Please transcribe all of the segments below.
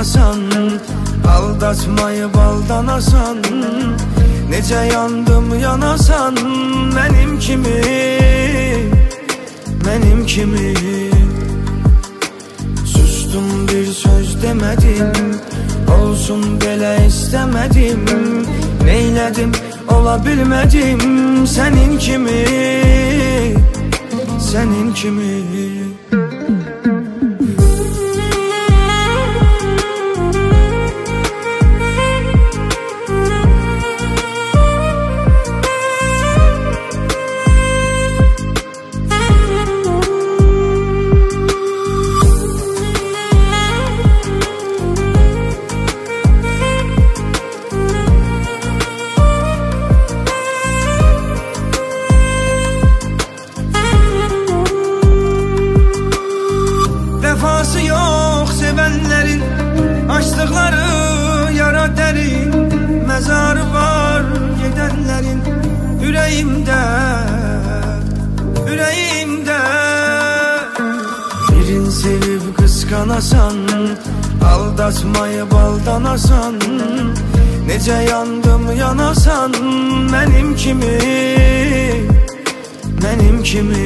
qıskanasan, aldatmayıb aldanasan, necə yandım yanasan, mənim kimi, mənim kimi. Sustum, bir söz demədim, olsun belə istəmədim, neylədim, ola bilmədim, sənin kimi, sənin kimi. Vəfası yox sevənlərin, açdıqları yara dərin, məzarı var gedənlərin, ürəyimdə, ürəyimdə. Birin sevib qıskanasan, aldatmayıb aldanasan, necə yandım yanasan, mənim kimi, mənim kimi.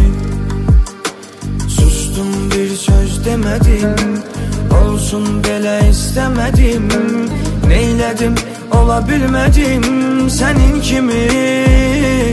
Sustum, bir söz demədim, olsun belə istəmədim, neylədim, ola bilmədim, sənin kimi.